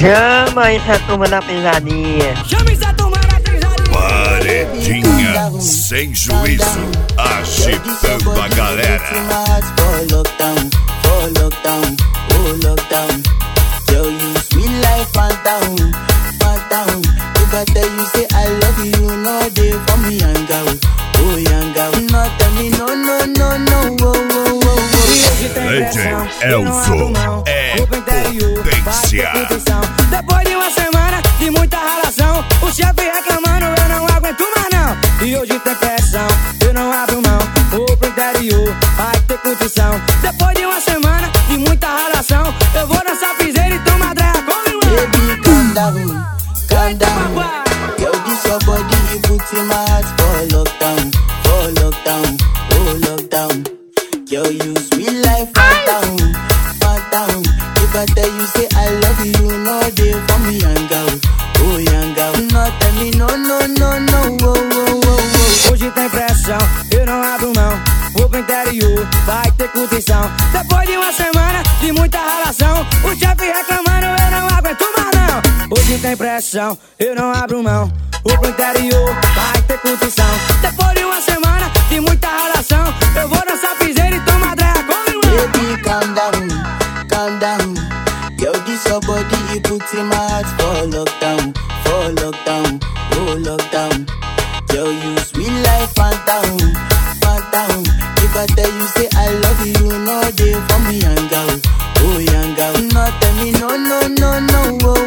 Chama essa turma na pisadinha. Chama essa turma na pisadinha. Paredinha sem juízo, agitando a galera. For lockdown, oh lockdown. Girl, you sweet life, phantom. If I tell you say I love you, no day for me, young girl. Oh, young girl. No, tell me no, Legend Elzo é potência. Depois de uma semana de muita relação, o chefe reclamando, eu não aguento mais não. E hoje tem pressão, eu não abro mão. Vou pro interior, vai ter condição. Depois de uma semana de muita relação, eu vou dançar piseira e tomar dreia com limão. Baby, calm down. Girl, this your body, you put in my heart for lockdown, oh lockdown. Girl, you sweet life, phantom. If I tell you say I love you, no day for me, young girl. Oh, young girl. No, tell me no. Hoje tem pressão, eu não abro mão. Vou pro interior, vai ter condição. Depois de uma semana de muita relação, o chefe reclamando, eu não aguento mais não. Hoje tem pressão, eu não abro mão. Vou pro interior, vai ter condição. Depois de uma semana de muita relação, eu vou dançar piseira e tomar dreia com limão. Baby, calm down. Girl, this your body, you put in my heart for lockdown, oh lockdown. Girl, you sweet life, phantom. If I tell you say I love you, no day for me, young girl. Oh, young girl. No, tell me no.